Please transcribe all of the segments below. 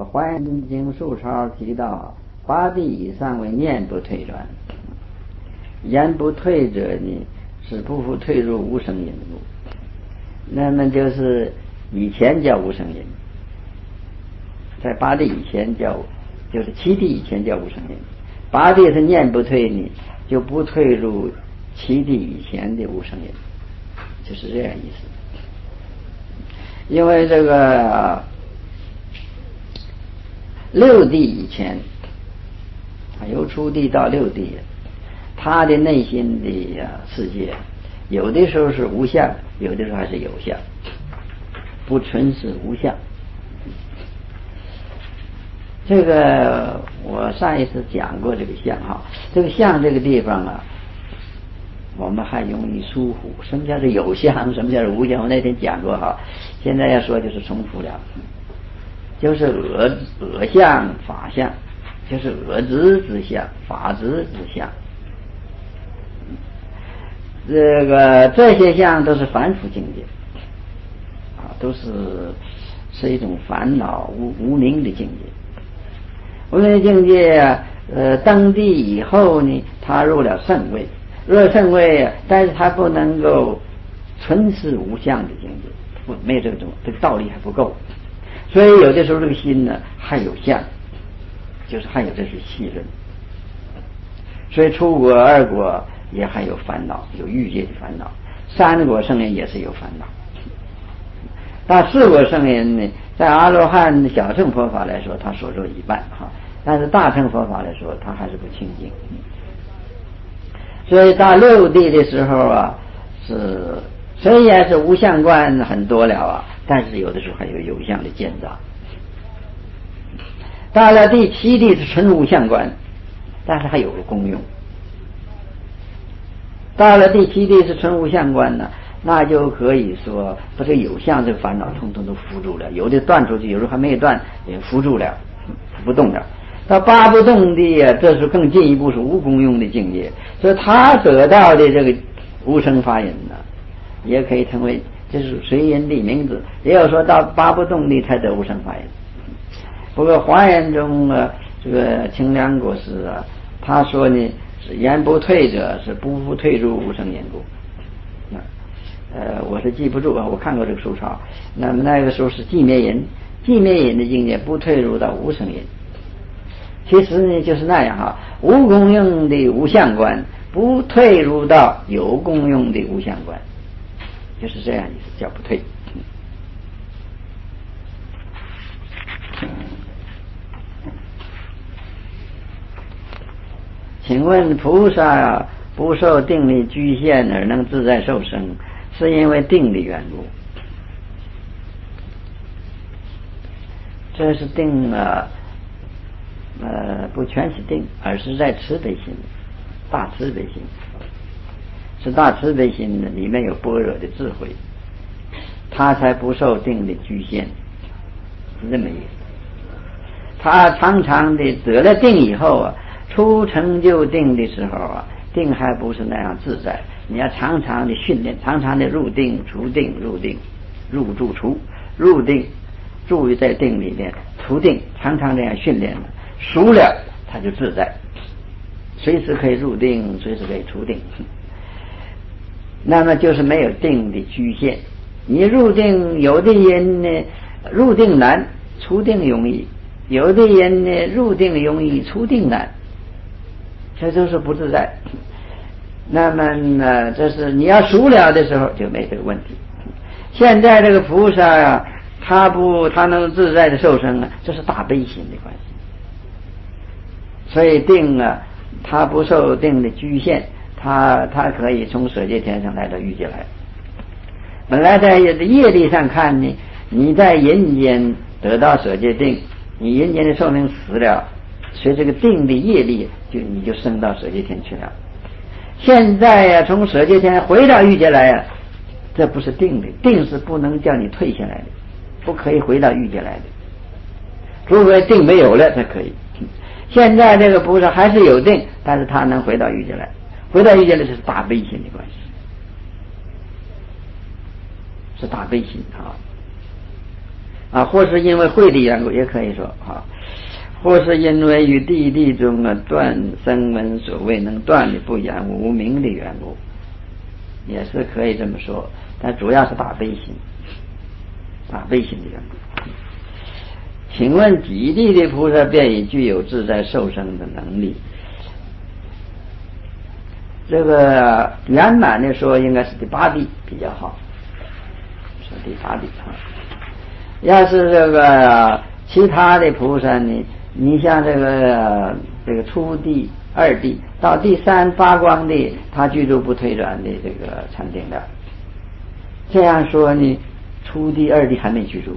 华严经述钞提到八地以上为念不退转，言不退者呢是不复退入无生因故，那么就是以前叫无生因，在八地以前就是七地以前叫无生因，八地是念不退呢就不退入七地以前的无生因，就是这样意思。因为这个六地以前由初地到六地，他的内心的世界有的时候是无相，有的时候还是有相，不纯是无相。这个我上一次讲过这个相哈，这个相这个地方啊，我们还容易疏忽，什么叫做有相，什么叫做无相，我那天讲过哈，现在要说就是重复了，就是恶相法相，就是恶知之相法知之相，这些相都是凡夫境界啊，都是一种烦恼无明的境界。无明的境界登地以后呢，他入了圣位，入了圣位，但是他不能够纯是无相的境界，没有这个道理还不够，所以有的时候这个心呢还有相，就是还有这些细论，所以初果二果也还有烦恼，有欲界的烦恼，三果圣人也是有烦恼，但四果圣人呢，在阿罗汉小乘佛法来说他所做一半哈，但是大乘佛法来说他还是不清净。所以到六地的时候啊，虽然是无相观很多了啊，但是有的时候还有相的见杂。到了第七地是纯无相观，但是还有个功用。到了第七地是纯无相观呢，那就可以说把这个有相这个烦恼统统都扶住了，有的断出去，有时候还没有断也扶住了，不动了。到八不动地啊，这是更进一步是无功用的境界，所以他得到的这个无生法忍呢，也可以称为就是随因地名字，也有说到八不动地才得无生法忍。不过华严中这个清凉国师啊，他说呢是言不退者是不复退入无生因故。我是记不住啊，我看过这个书抄。那么那个时候是寂灭因，寂灭因的境界不退入到无生因。其实呢就是那样哈，无功用的无相观不退入到有功用的无相观，就是这样意思，叫不退。请问菩萨不受定力局限而能自在受生，是因为定的缘故？这是定不全是定，而是在慈悲心，大慈悲心，是大慈悲心里面有般若的智慧，他才不受定的局限，是这么意思。他常常的得了定以后啊，初成就定的时候啊，定还不是那样自在，你要常常的训练，常常的入定出定，入定入住出，入定住在定里面，出定，常常这样训练，熟了他就自在，随时可以入定，随时可以出定。那么就是没有定的局限。你入定，有的人呢入定难，出定容易；有的人呢入定容易，出定难，这就是不自在。那么呢，这是你要熟了的时候就没这个问题。现在这个菩萨啊，他能自在的受生啊，这是大悲心的关系。所以定啊，他不受定的局限，他可以从舍界天上来到欲界来。本来在业力上看呢，你在人间得到舍界定，你人间的寿命死了，随这个定的业力你就升到舍界天去了。现在从舍界天回到欲界来这不是定的，定是不能叫你退下来的，不可以回到欲界来的，除非定没有了才可以。现在这个菩萨还是有定，但是他能回到欲界来，回到欲界来是大悲心的关系，是大悲心啊。 或是因为慧的缘故，也可以说或是因为与地中断声闻所谓能断的不言无明的缘故，也是可以这么说，但主要是大悲心的缘故。请问极地的菩萨便已具有自在受生的能力？这个圆满的说，应该是第八地比较好，说第八地要是这个其他的菩萨呢，你像这个初地、二地到第三发光地，他居住不退转的这个禅定的。这样说呢，初地、二地还没居住。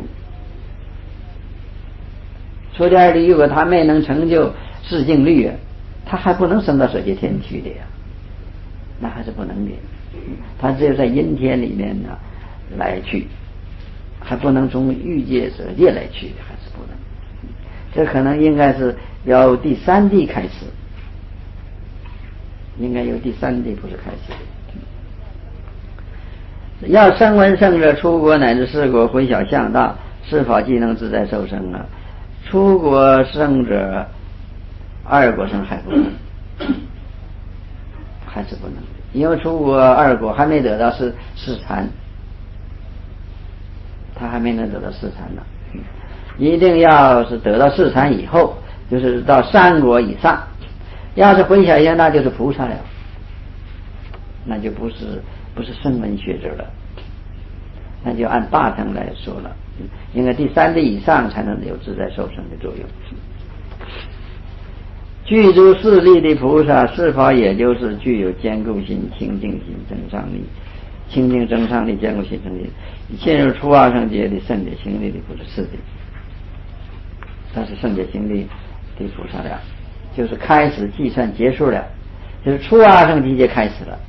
初地、二地如果他没能成就世净律，他还不能升到舍界天去的呀，那还是不能的。他只有在阴天里面呢来去，还不能从欲界舍界来去，还是不能。这可能应该是由第三地开始，应该由第三地不是开始。要声闻圣者出国乃至四国回小向大，是否既能自在受生呢？出国圣者二国生还不能，还是不能，因为出国二国还没得到四禅，他还没能得到四禅呢。一定要是得到四禅以后，就是到三国以上。要是回小向大就是菩萨了，那就不是声闻学者了，那就按大乘来说了，应该第三地以上才能有自在受生的作用。具足四力的菩萨，是否也就是具有坚固心、清净心、增上力、清净增上力、坚固心、增力，陷入初二圣劫的圣解行力的不是四地，但是圣解行力的菩萨了，就是开始计算结束了，就是初二圣期就开始了。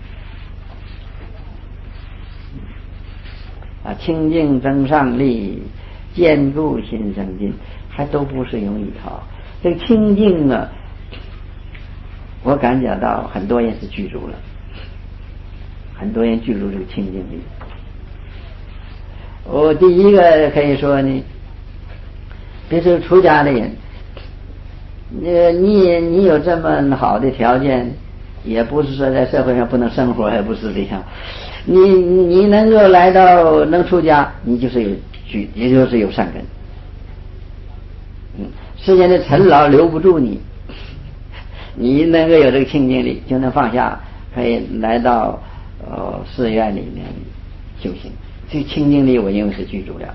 清净增上力、坚固心生进，还都不是容易这个清净呢，我感觉到很多人是具足了，很多人具足这个清净力。我第一个可以说呢，比如说出家的人，你有这么好的条件，也不是说在社会上不能生活，也不是这样。你能够来到能出家，你就是也就是有善根。世间的尘劳留不住你，你能够有这个清净力，就能放下，可以来到寺院里面修行。这清净力我认为是具足了，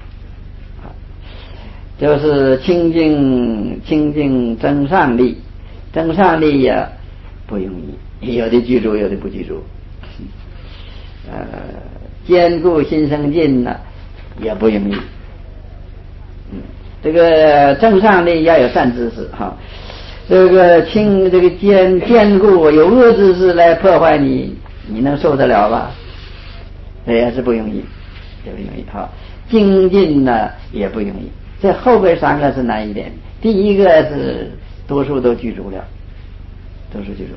就是清净增上力，增上力也不容易，有的具足，有的不具足。坚固心生进呢，也不容易。这个增上力要有善知识这个坚固有恶知识来破坏你能受得了吧？这也是不容易，也不容易精进呢也不容易。这后边三个是难一点，第一个是多数都具足了，多数具足。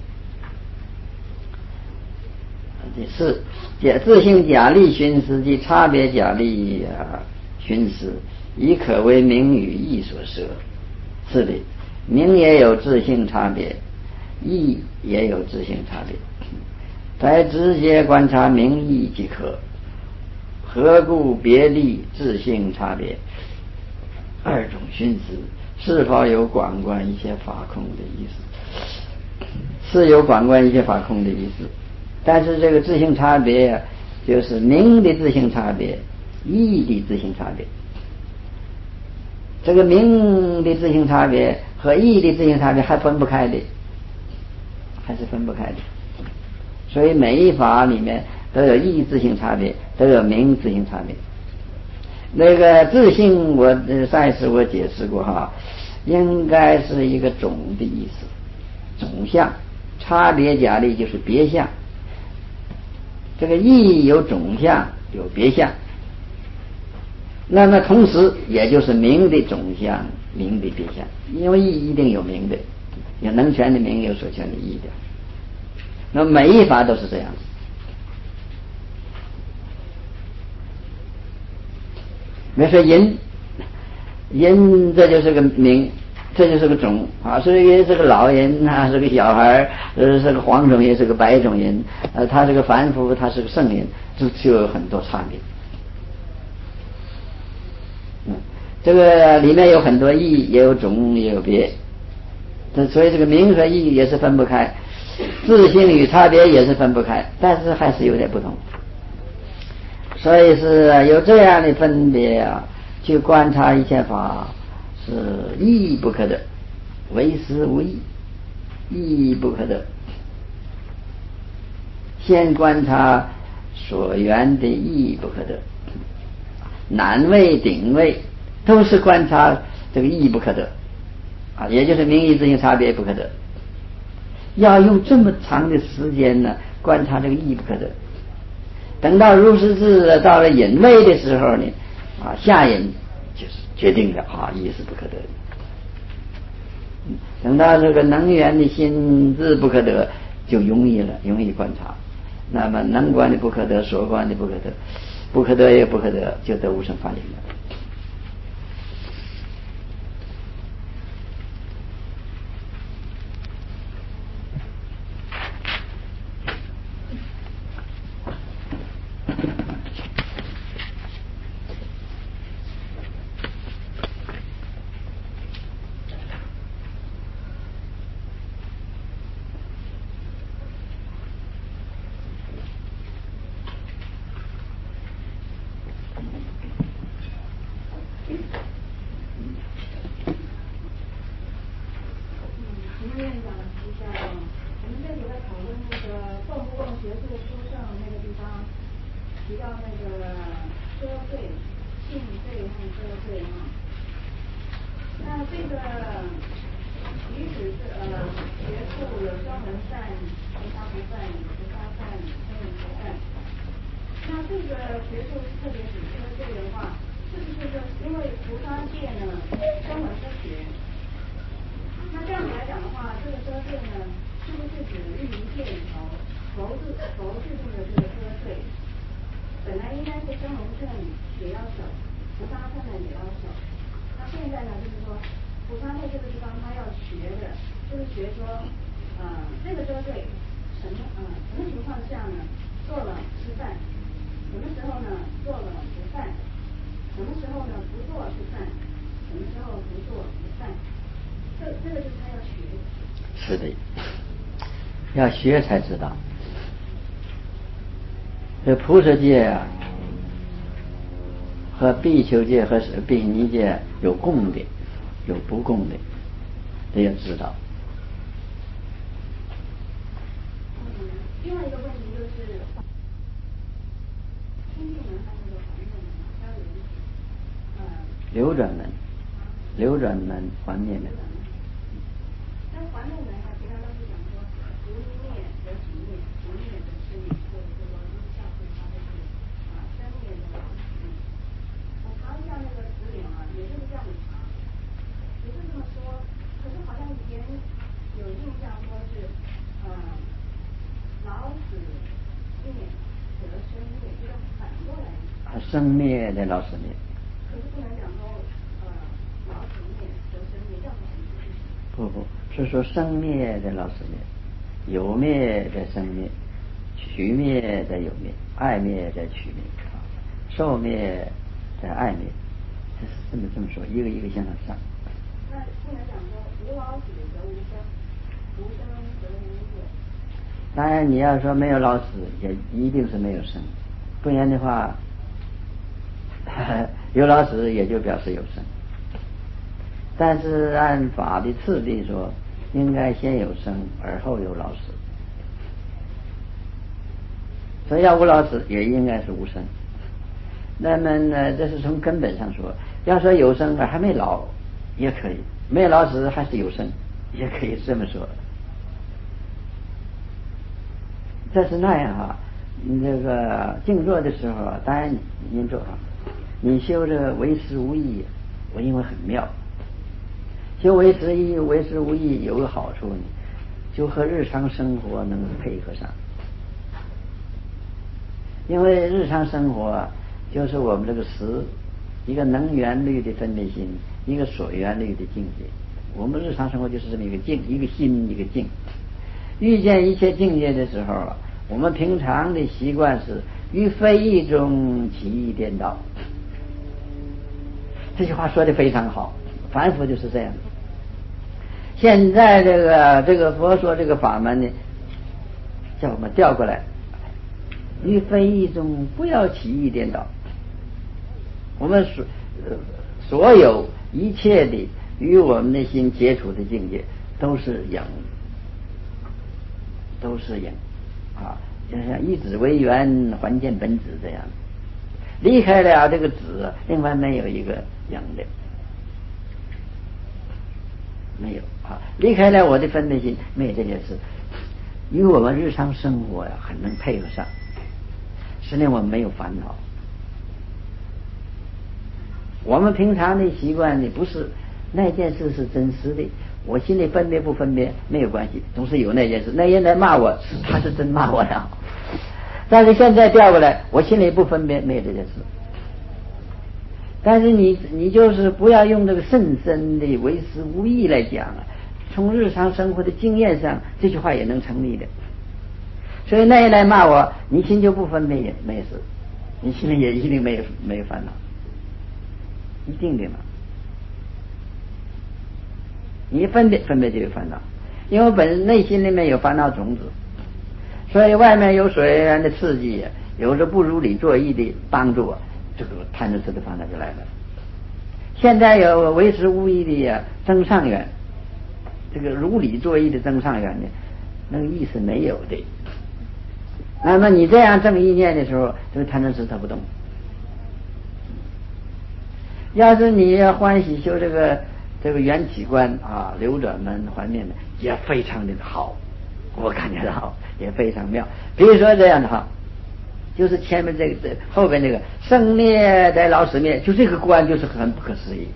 第四，自性假力寻思及差别假力寻思，以可为名与义所摄。是的，名也有自性差别，义也有自性差别。在直接观察名义即可，何故别立自性差别？二种寻思是否有广观一切法空的意思？是有广观一切法空的意思。但是这个自性差别就是名的自性差别，义的自性差别。这个名的自性差别和义的自性差别还分不开的，还是分不开的。所以每一法里面都有义自性差别，都有名自性差别。那个自性我上一次我解释过应该是一个总的意思，总相。差别假力就是别相。这个义有总相有别相，那么同时也就是名的总相名的别相，因为义一定有名的，有能全的名，有所全的义的。那么每一法都是这样子。 比如说寅，寅这就是个名，这就是个种啊，所以是个老人啊，是个小孩，是个黄种人，是个白种人，他是个凡夫，他是个圣人，就有很多差别。这个里面有很多义，也有种，也有别，所以这个名和义也是分不开，自性与差别也是分不开，但是还是有点不同。所以是有这样的分别啊，去观察一切法是义不可得，为实无义，义不可得。先观察所缘的义不可得，难位顶位都是观察这个义不可得啊，也就是名义自性差别不可得。要用这么长的时间呢，观察这个义不可得。等到入世智到了隐位的时候呢，下隐就是决定了义是不可得的。等到这个能源的心智不可得，就容易了，容易观察。那么能观的不可得，所观的不可得，不可得也不可得，就得无生法领了。是的，要学才知道。这菩萨戒和比丘戒和比尼戒有共的，有不共的，这要知道。 另外一个问题就是清净门和那个环境门它有一流转门，流转门，环灭门。 那环灭门其他都是讲说无一灭则体灭，无灭则生灭，或者是说一下子它都是生灭的灭。我查一下那个词典也就是这样子查，也是这么说。可是好像以前有印象说是老死灭则生灭，这个反过来。 生灭的老死灭。 可是不能讲说老死灭则生灭，这样子不，是说生灭的老死灭，有灭的生灭，取灭的有灭，爱灭的取灭，受灭的爱灭，这是这么说，一个一个向上。 那不能讲说无老死则无生，无生则无灭。 当然你要说没有老死，也一定是没有生，不然的话有老死也就表示有生。但是按法的次第说，应该先有生而后有老死，所以要无老死也应该是无生。那么呢，这是从根本上说，要说有生而还没老也可以，没有老死还是有生也可以这么说。这是那样你这个静坐的时候当然您坐上，你修这个为实无益，我认为很妙。修为实无益有个好处呢，就和日常生活能配合上。因为日常生活就是我们这个食一个能缘律的分别心，一个所缘律的境界。我们日常生活就是这么一个境，一个心，一个境。遇见一切境界的时候啊，我们平常的习惯是于非义中起义颠倒。这句话说的非常好，反复就是这样。现在这个佛说这个法门呢，叫我们调过来，于非义中不要起义颠倒。我们所有一切的与我们内心接触的境界都是影，都是影啊，就像以子为缘，还见本子这样。离开了这个子，另外没有一个影的，没有啊。离开了我的分别心，没有这件事，与我们日常生活呀很能配合上，使令我们没有烦恼。我们平常的习惯呢，不是那件事是真实的，我心里分别不分别没有关系，总是有那件事，那人来骂我，他是真骂我呀。但是现在调过来，我心里不分别，没有这件事。但是你就是不要用这个甚深的为实无义来讲啊，从日常生活的经验上，这句话也能成立的。所以那人来骂我，你心就不分别也没事，你心里也一定没有烦恼，一定的嘛。你分别就有烦恼，因为本身内心里面有烦恼种子，所以外面有水源的刺激，有着不如理作意的帮助，这个贪嗔痴的烦恼就来了。现在有为实无义的增上缘，这个如理作意的增上缘呢，那个意思没有的。那么你这样正意念的时候，这个贪嗔痴它不动。要是你要欢喜修这个缘起观啊，流转门环面的也非常的好，我感觉到也非常妙。比如说这样的哈，就是前面这个后边这个生灭在老死灭，就这个观就是很不可思议，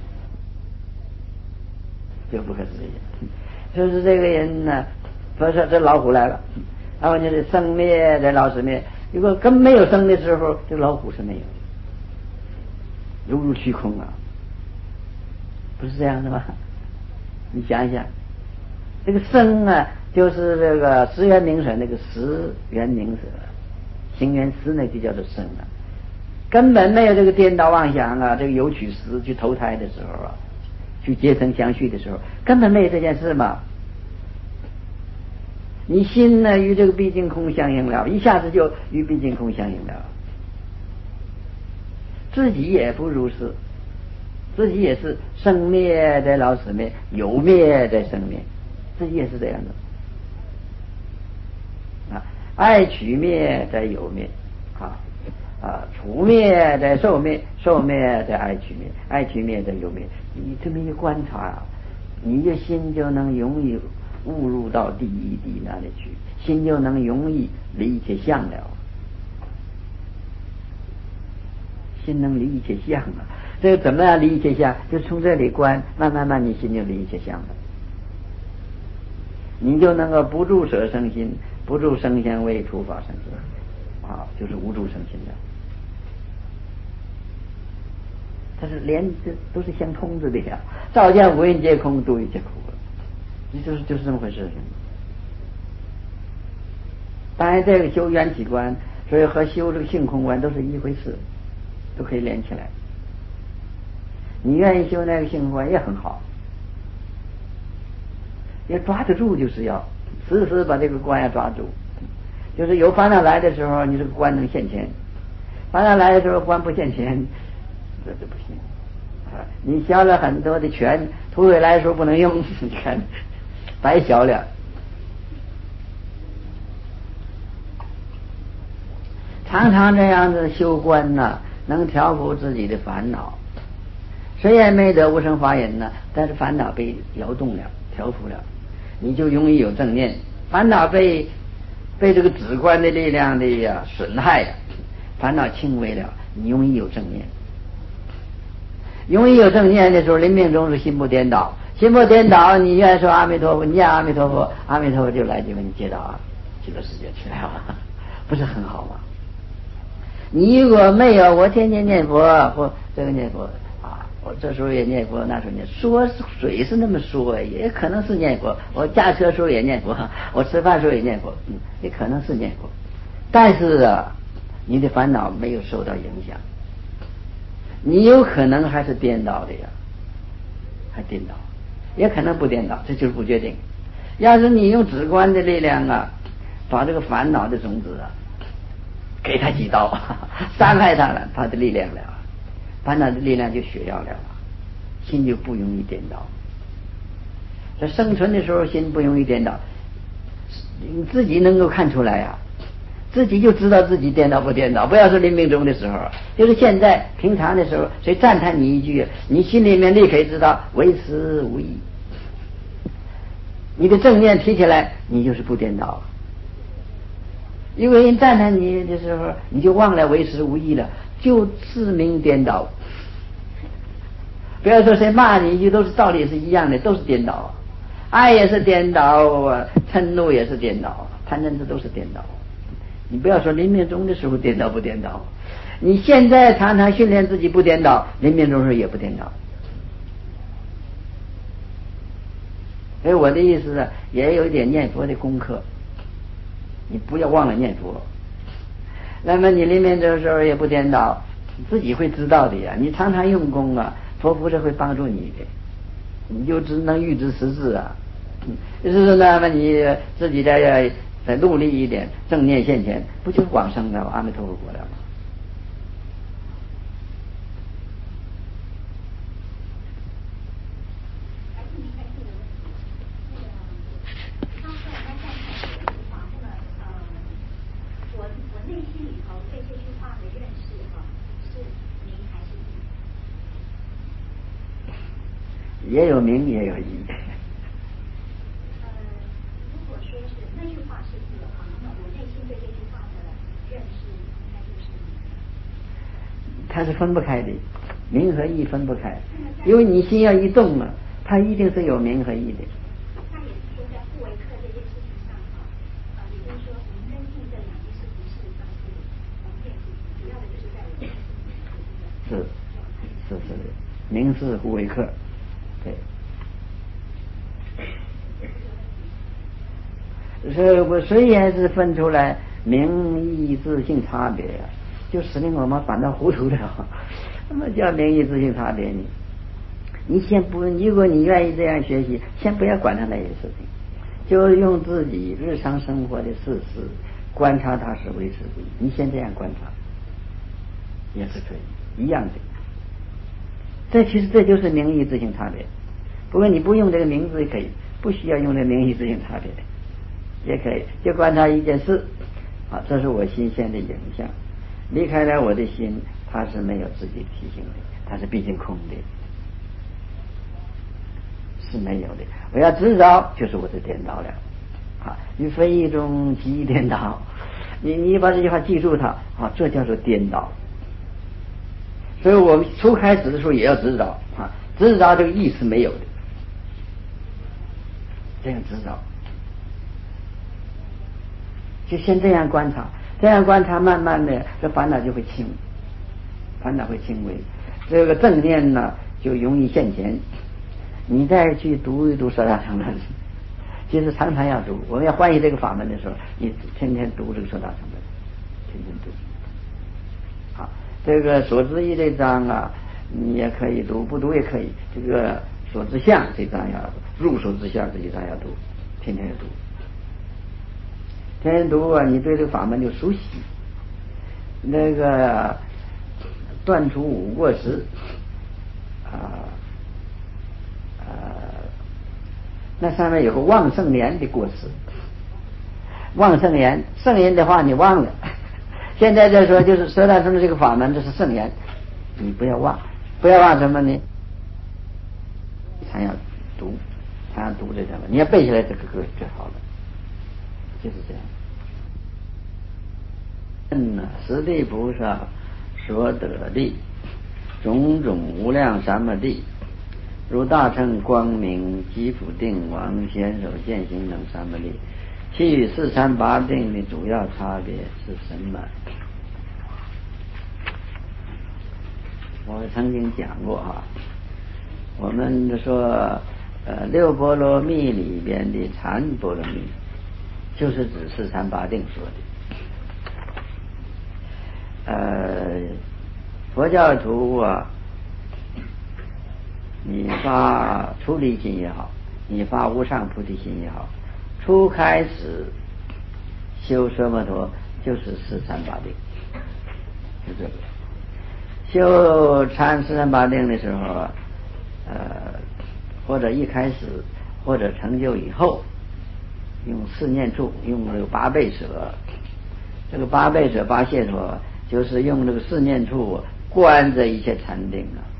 就不可思议。就是这个人呢，比如说这老虎来了，然后就是生灭在老死灭，如果根没有生的时候，这老虎是没有，犹如虚空啊，不是这样的吗？你想一想，这个生啊，就是这个识缘名色，那个识缘名色，行缘识那就叫做生啊，根本没有这个颠倒妄想啊，这个有取识去投胎的时候啊，去结成相续的时候，根本没有这件事嘛。你心呢与这个毕竟空相应了，一下子就与毕竟空相应了，自己也不如是，自己也是生灭在老死灭，有灭在生灭，自己也是这样的啊。爱取灭在有灭除灭在受灭，受灭在爱取灭，爱取灭在有灭。你这么一观察，你的心就能容易误入到第一地那里去，心就能容易离一切相了，心能离一切相啊。这个怎么样离一切相？就从这里观，慢慢你心就离一切相了，你就能够不住舍生心，不住生相为除法生心啊，就是无住生心的。它是连这都是相通着的呀，照见五蕴皆空，度一切苦，你就是这么回事。当然这个修缘起观，所以和修这个性空观都是一回事，都可以连起来。你愿意修那个性空观也很好，要抓得住，就是要时时把这个观要抓住。就是有烦恼来的时候，你这个观能现前；烦恼来的时候，观不现前，这不行啊！你消了很多的权，突回来的时候不能用，你看白消了。常常这样子修观呢，能调伏自己的烦恼。虽然没得无生法忍呢，但是烦恼被摇动了，调伏了，你就容易有正念。烦恼被这个止观的力量的损害，烦恼轻微了，你容易有正念。容易有正念的时候，临命终是心不颠倒，心不颠倒，你愿说阿弥陀佛，你念阿弥陀佛，阿弥陀佛就来就给你接到极乐世界去了，不是很好吗？ 你如果没有，我天天念佛或这个念佛啊，我这时候也念佛，那时候念，说嘴是那么说，也可能是念佛。我驾车时候也念佛，我吃饭时候也念佛，也可能是念佛。但是啊，你的烦恼没有受到影响，你有可能还是颠倒的呀，还颠倒，也可能不颠倒，这就是不决定。要是你用直观的力量啊，把这个烦恼的种子啊，给他几刀，伤害他了，他的力量了，烦恼的力量就血药了，心就不容易颠倒。在生存的时候，心不容易颠倒，你自己能够看出来啊，自己就知道自己颠倒不颠倒。不要说临命终的时候，就是现在平常的时候，谁赞叹你一句，你心里面立刻知道为时无益。你的正念提起来，你就是不颠倒。因为人赞叹你的时候，你就忘了为时无益了，就自鸣颠倒。不要说谁骂你一句，都是道理是一样的，都是颠倒。爱也是颠倒啊，嗔怒也是颠倒，贪嗔痴都是颠倒。你不要说临命终的时候颠倒不颠倒，你现在常常训练自己不颠倒，临命终时候也不颠倒。所以我的意思呢，也有一点念佛的功课，你不要忘了念佛。那么你临命终的时候也不颠倒，自己会知道的呀。你常常用功啊，佛菩萨会帮助你的，你就只能预知时至啊。就是说，那么你自己再努力一点，正念现前，不就往生了阿弥陀佛国了吗？ 我内心里头对这句话的认识是明还是义？ 也有明也有义。 如果说是那句话是义的话，那么我内心对这句话的认识应该就是明。 它是分不开的，明和义分不开，因为你心要一动了，它一定是有明和义的。 那也是说在护卫课这件事情上也就是说明跟义这两件事情事实上是同件事情，主要的就是在我们是明是护卫课，对。所以我虽然是分出来明义自性差别呀，就使令我们反倒糊涂了。什么叫明义自性差别呢？你先不，如果你愿意这样学习，先不要管他那些事情，就用自己日常生活的事实观察它是为时无益。你先这样观察也是可以，一样的。其实这就是明义自性差别。不过你不用这个名字也可以，不需要用这个明义自性差别的也可以，就观察一件事啊，这是我心现的影像，离开了我的心，它是没有自己提醒的，它是毕竟空的，是没有的。我要知道，就是我的颠倒了啊！于非一种即颠倒，你把这句话记住它啊，这叫做颠倒。所以我们初开始的时候也要知道啊，知道这个意思没有的，这样知道，就先这样观察，这样观察，慢慢的这烦恼就会轻，烦恼会轻微，这个正念呢就容易现前。你再去读一读十大乘本，其实常常要读。我们要欢喜这个法门的时候，你天天读这个十大乘本，天天读。好，这个所知义这章啊，你也可以读，不读也可以。这个所知相这章要读，入所知相这一章要读，天天要读。天天读啊，你对这个法门就熟悉。那个断除五过失那上面有个忘圣言的过失。忘圣言，圣言的话你忘了。现在就说就是十大乘的这个法门，这是圣言，你不要忘，不要忘什么呢？才要读，才要读这什么？你要背下来这个歌就好了，就是这样。十地菩萨所得力，种种无量三摩地，如大乘光明吉普定王显手现行等三摩地，其与四禅八定的主要差别是什么？ 我曾经讲过哈，我们说六波罗蜜里边的禅波罗蜜，就是指四禅八定说的。佛教徒啊，你发出离心也好，你发无上菩提心也好，初开始修奢摩陀就是四禅八定，就这个。修禅四禅八定的时候或者一开始或者成就以后，用四念处，用这个八倍舍，这个八倍舍八解脱，就是用这个四念处观这一切禅定啊，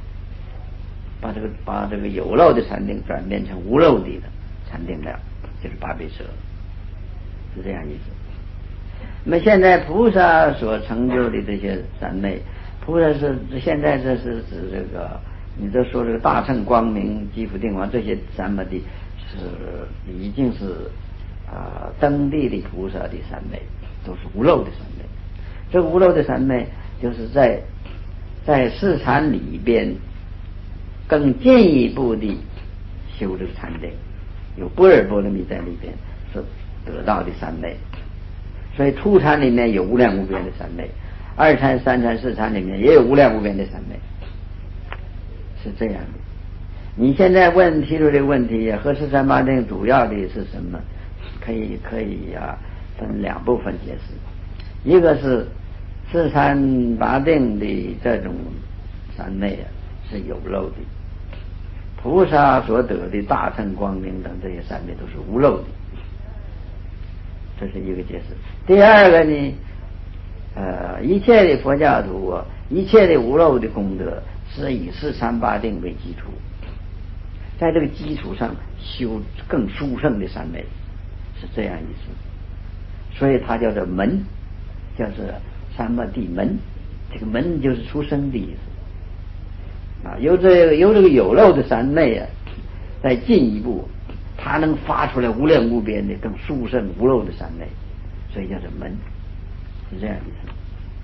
把这个有漏的禅定转变成无漏的禅定了，就是八倍舍，是这样意思。那么现在菩萨所成就的这些三昧，菩萨是现在这是指这个，你都说这个大乘光明积福定王这些三昧的是已经是登地的菩萨的三昧，都是无漏的三昧。这个无漏的三昧就是在四禅里边更进一步的修这个禅定，有般若波罗蜜在里边是得到的三昧。所以初禅里面有无量无边的三昧，二禅三禅四禅里面也有无量无边的三昧，是这样的。你现在提出这个问题，和四禅八定主要的是什么？可以分两部分解释。一个是四禅八定的这种三昧是有漏的，菩萨所得的大乘光明等这些三昧都是无漏的，这是一个解释。第二个呢，一切的佛教徒一切的无漏的功德是以四禅八定为基础，在这个基础上修更殊胜的三昧，是这样意思。所以它叫做门，叫做三摩地门。这个门就是出生的意思啊。有这个有漏的三昧再进一步，它能发出来无量无边的更殊胜无漏的三昧，所以叫做门，是这样意思。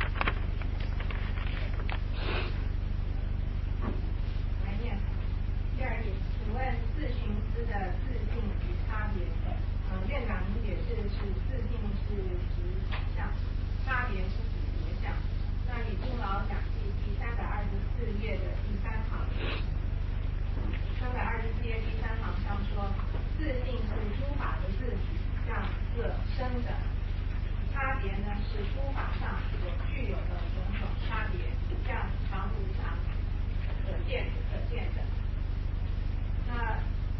第二页，请问自寻思的自性与差别？院长您解释是自性是指法相，差别是指别相。那李金老讲记第324页的第3行，324页第3行上说，自性是诸法的自体，像色声等；差别呢是诸法上所具有的种种差别，像常无常、可见不可见等。那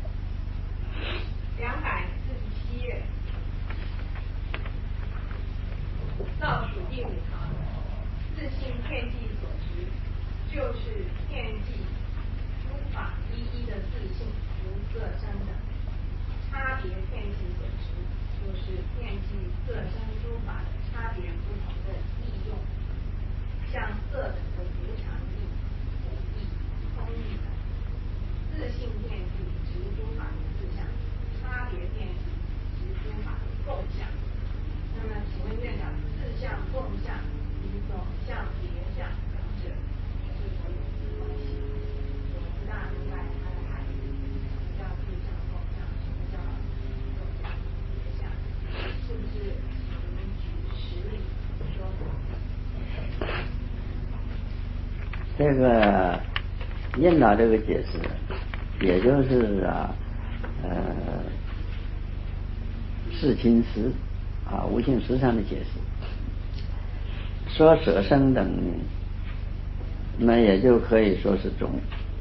247页倒数第5行，自性遍计所执，就是遍计诸法一一的自性，如色声等；差别遍计所执，就是遍计色声诸法的差别不同的义用，像色等的无常义、无义、空义等。自性遍计执诸法的自相，差别遍计执诸法的共相。那么请问院长，自相共相与总相别相两者是否有关系？我不大明白它的含义。什么叫自相共相？什么叫总相别相？是不是请您举实例说明？ 这个印导这个解释，也就是释亲师无性实上的解释，说舍生等，那也就可以说是种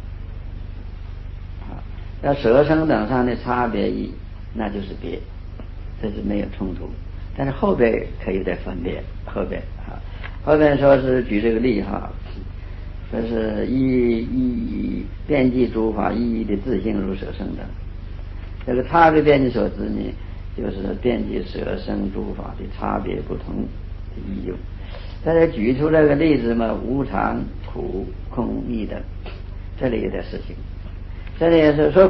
要舍生等上的差别义，那就是别，这是没有冲突。但是后边可以再分别，后边说是举这个例说是一遍计诸法一一的自性如舍生等，这个差别遍计所知呢，就是遍计舍生诸法的差别不同的义用。在这举出这个例子嘛，无常、苦、空、义等，这里有点事情。这里也是说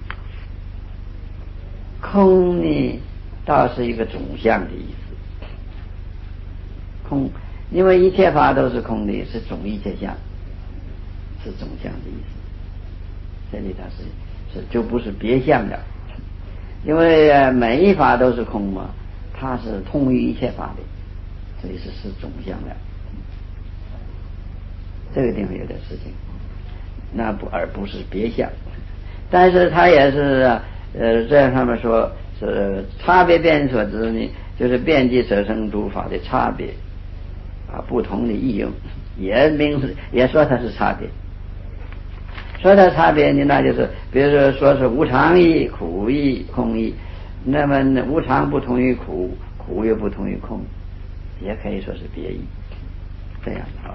空呢，倒是一个总相的意思。空，因为一切法都是空的，是总一切相。 是总相的意思。这里它是就不是别相了，因为每一法都是空嘛，它是通于一切法的，所以是总相了。这个地方有点事情，那而不是别相，但是它也是这样他们说是差别辩所知呢，就是遍及舍生诸法的差别啊，不同的义用，也说它是差别。说它差别呢，那就是比如说是无常义、苦义、空义，那么无常不同于苦，苦又不同于空，也可以说是别义，这样啊。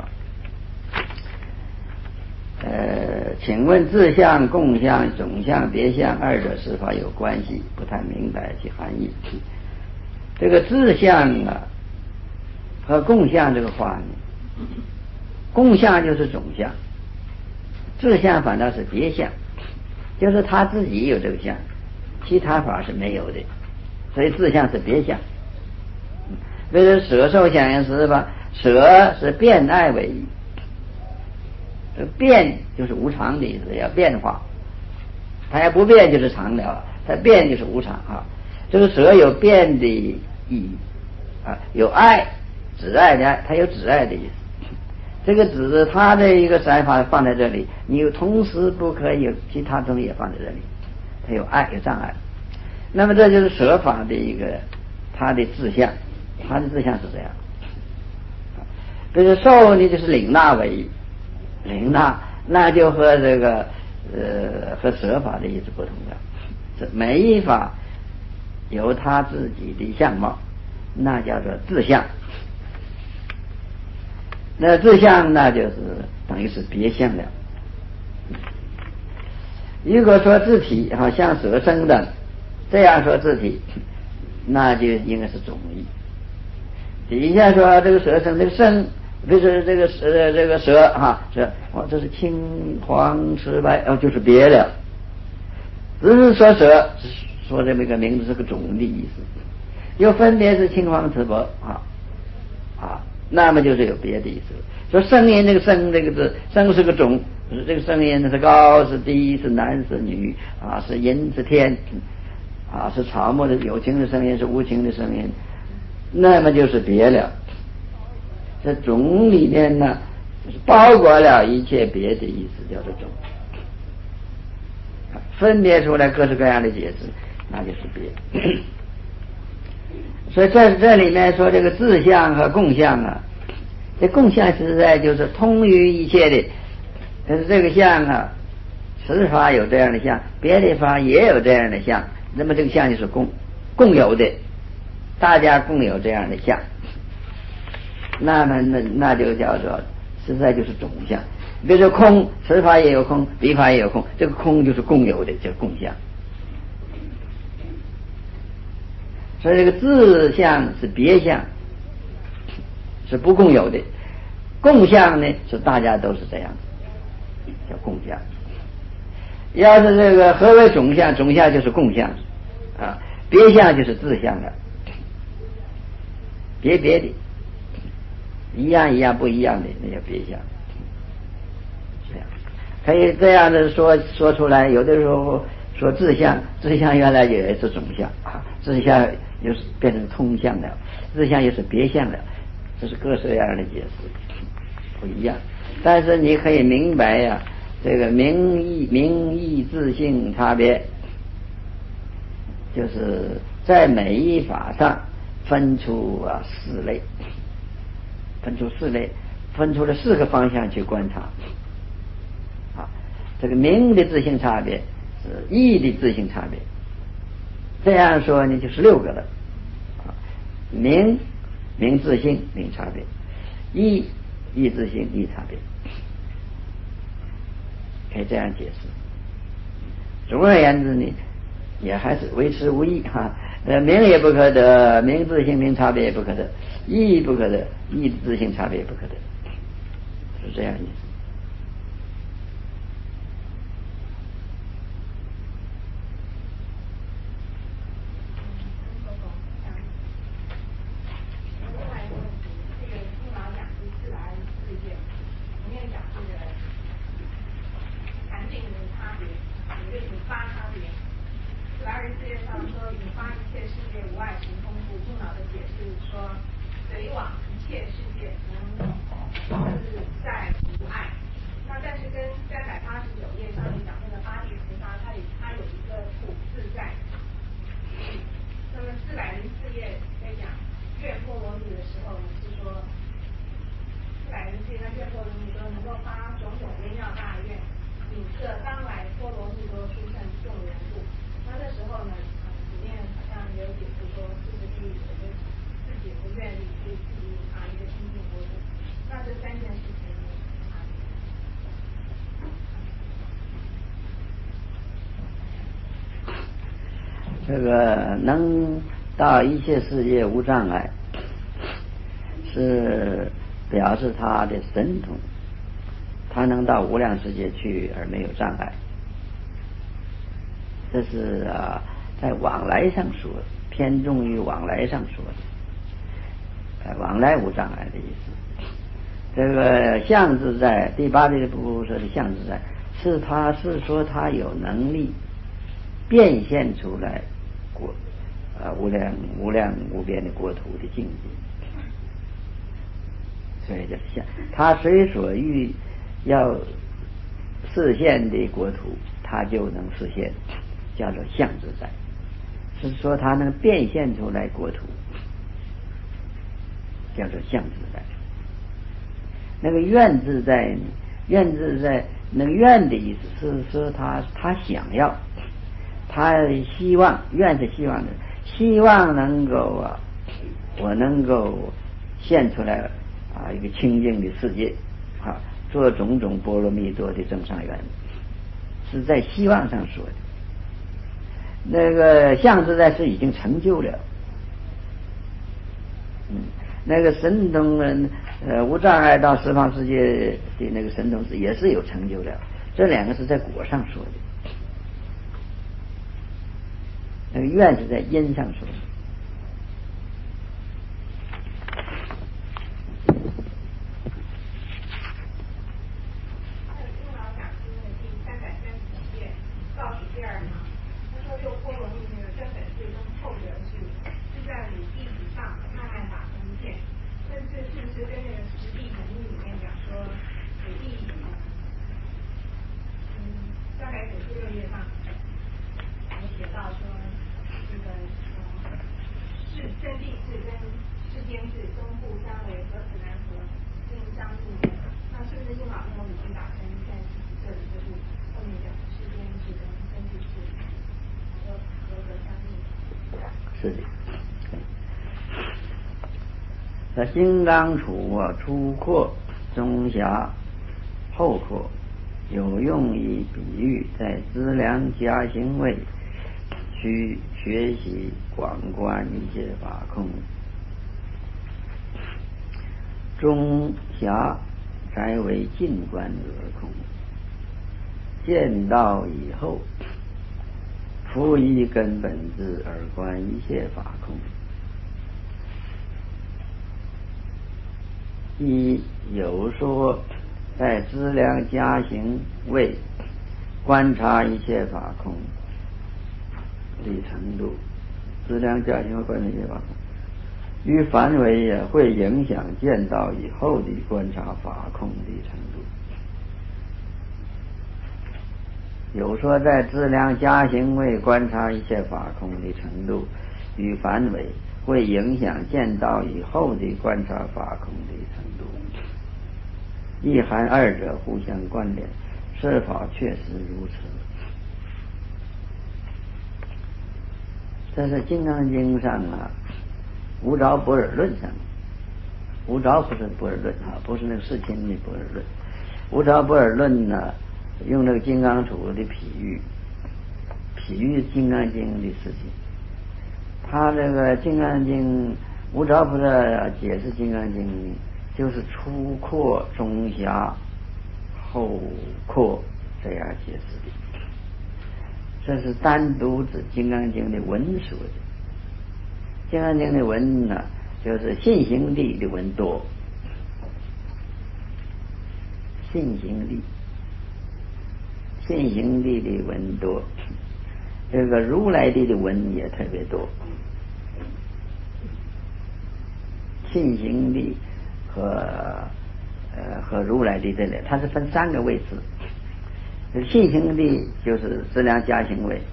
请问自相、共相、总相、别相二者是否有关系？不太明白其含义。这个自相啊和共相这个话呢，共相就是总相，自相反倒是别相，就是他自己有这个相，其他法是没有的，所以自相是别相。比如舍受想行识吧，舍是变爱为义，变就是无常的意思，要变化，它要不变就是常了，它变就是无常啊。这个舍有变的意义啊，有爱止爱的爱，它有止爱的意思。这个止它的一个散法放在这里，你同时不可以有其他东西也放在这里，它有爱有障碍。那么这就是舍法的一个它的志向，它的志向是这样。比如受呢就是领纳为义，领纳那就和这个和舍法的意思不同了。这每一法有他自己的相貌，那叫做自相。那自相那就是等于是别相了。如果说自体好像舍生的这样说自体，那就应该是总义。底下说这个舍生，这个生不是这个蛇哈，这是青黄赤白就是别的，只是说蛇说这么一个名字是个总的意思，又分别是青黄赤白那么就是有别的意思。说声音这个声这个字，声是个种，这个声音是高是低是男是女是阴是天是草木的有情的声音是无情的声音，那么就是别了。这种里面呢，就是包裹了一切别的意思，叫做种，分别出来各式各样的解释，那就是别。所以在这里面说这个自相和共相啊，这共相实在就是通于一切的，但是这个相啊，此法有这样的相，别的法也有这样的相，那么这个相就是共有的，大家共有这样的相，那么那就叫做实在就是总相。比如说空，此法也有空，彼法也有空，这个空就是共有的，叫共相。所以这个自相是别相，是不共有的，共相呢是大家都是这样子，叫共相。要是这个何为总相？总相就是共相别相就是自相的，别的一样不一样的那叫别相。这样可以这样的说出来。有的时候说自相原来也是总相自相又是变成通相了，自相又是别相了，这是各式各样的解释，不一样。但是你可以明白这个名义自性差别，就是在每一法上分出四类，分出了4个方向去观察这个名的自性差别是义的自性差别，这样说呢就是6个了名自性名差别，义自性义差别，可以这样解释。总而言之呢，也还是维持无义名也不可得，名自性名差别也不可得，义不可得，义自性差别也不可得，是这样意思。 这个能到一切世界无障碍，是表示他的神通，他能到无量世界去而没有障碍。这是在往来上说，偏重于往来上说的，往来无障碍的意思。这个相自在，第八地部说的相自在，是说他有能力变现出来无量无边的国土的境界，所以就是相，他随所欲要实现的国土，他就能实现，叫做相自在。是说他能变现出来国土，叫做相自在。那个愿自在，愿自在，那个愿的意思是说他想要，他希望，愿是希望的，希望能够我能够现出来一个清净的世界做种种波罗蜜多的正上缘，是在希望上说的。那个相自在是已经成就了，那个神通无障碍到十方世界的那个神通也是有成就了，这两个是在果上说的，那个愿是在因上说的。是的，在金刚杵初廓、中狭、后廓，有用以比喻在资粮加行位需学习广观一切法空。中狭才为静观而空，见到以后复依根本智而观一切法空。一有说在资粮加行位观察一切法空的程度，资粮加行位观察一切法空与凡为也会影响见到以后的观察法空的程度。有说在资粮加行位观察一切法空的程度与凡为会影响见到以后的观察法空的程度，意含二者互相关联，是否确实如此？这是《金刚经》上无着般若论上，无着不是般若论不是那个世亲的般若论，无着般若论用那个金刚杵的比喻金刚经的事情。他这个金刚经无着菩萨解释金刚经，就是初廓、中狭、后廓这样解释的。这是单独指金刚经的文说的。金刚经的文就是信行力的文多，信行力的文多，这个如来地的文也特别多。信行力和如来地这里，它是分三个位置。信行力就是资粮加行位，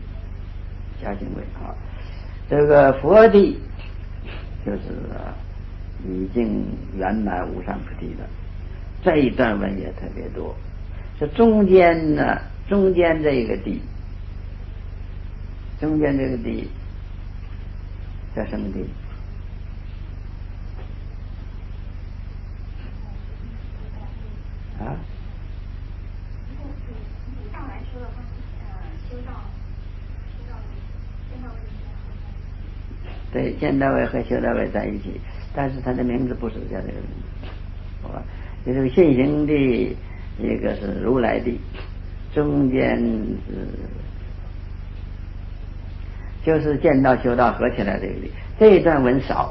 这个佛地就是已经圆满无上菩提了，这一段文也特别多。这中间这个地叫什么地？ 上来说的话，修到对，见道位和修道位在一起，但是他的名字不是叫这个名字，好吧？这个现行的一个是如来的，中间就是见道修道合起来的这一段文少，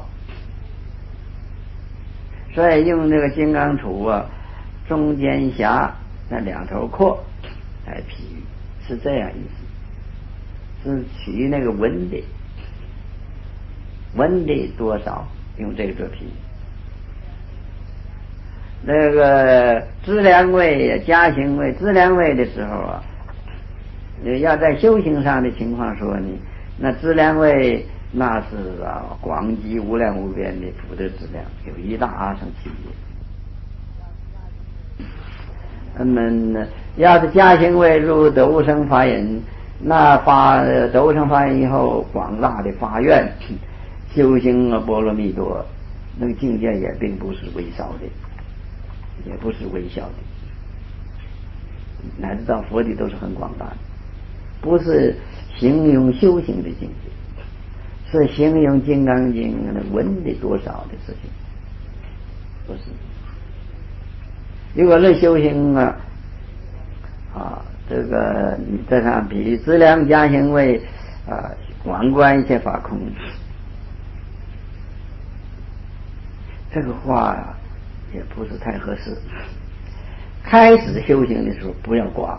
所以用这个金刚杵啊，中间狭那两头阔来比喻，是这样意思，是取那个文的多少，用这个做比喻。那个资粮位加行位，资粮位的时候啊，要在修行上的情况说呢，那资粮位那是广积无量无边的福德资粮，有一大阿僧祇劫。那么要是加行位入得无生法忍，那得无生法忍以后，广大的发愿修行波罗蜜多，那个境界也并不是微小的，也不是微小的，乃至到佛的都是很广大的，不是形容修行的境界，是形容金刚经文的多少的事情，不是。如果论修行这个你在上比资粮加行位广观一切法空，这个话也不是太合适。开始修行的时候不要广，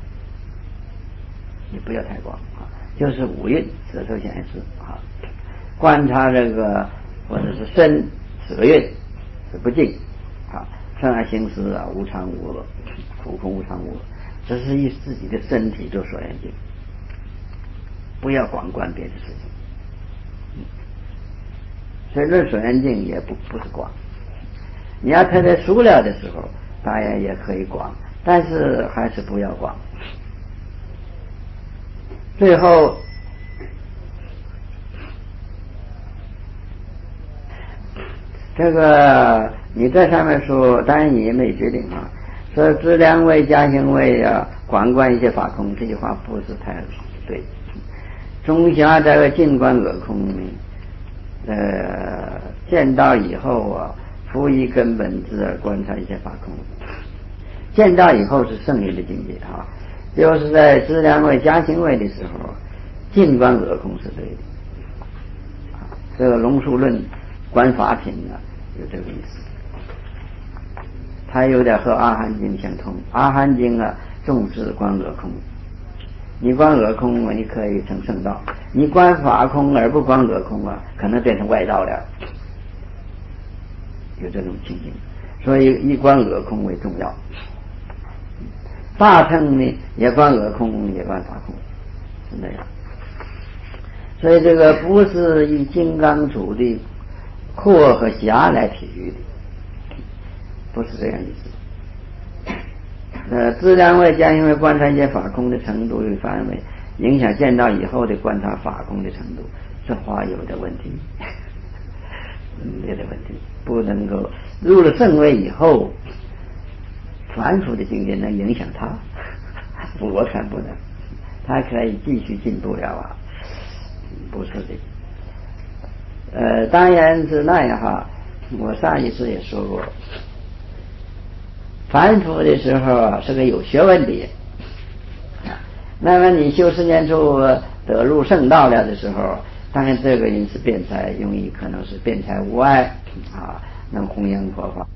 你不要太广就是五蕴色受想行识观察这个或者是身色蕴是不净身而行识无常无我，苦空无常无我，这是以自己的身体做所缘境，不要广观别的事情。所以论所缘境也不是广，你要特别熟了的时候当然也可以广，但是还是不要广。最后这个你在上面说，当然你也没决定说资粮位加行位广观一切法空，这句话不是太对。中下这个静观恶空见到以后复以根本智而观察一切法空，见到以后是圣人的境界就是在资粮位加行位的时候，静观恶空是对的这个龙树论观法品有这个意思，它有点和阿含经相通。阿含经重视观恶空，你观恶空你可以成圣道，你观法空而不观恶空可能变成外道了，有这种情形。所以以观恶空为重要，大乘呢也观恶空也观法空，是那样。所以这个不是以金刚杵的阔和狭来比喻的，不是这样意思。资粮位加行位观察一些法空的程度与范围，影响见到以后的观察法空的程度，这话有点问题，有点问题，不能够入了圣位以后，凡夫的境界能影响他，我看不能，他可以继续进步了不是的。当然是那样我上一次也说过，凡夫的时候是个有学问的那么你修10年处得入圣道了的时候，当然这个人是辩才，容易可能是辩才无碍能弘扬佛法。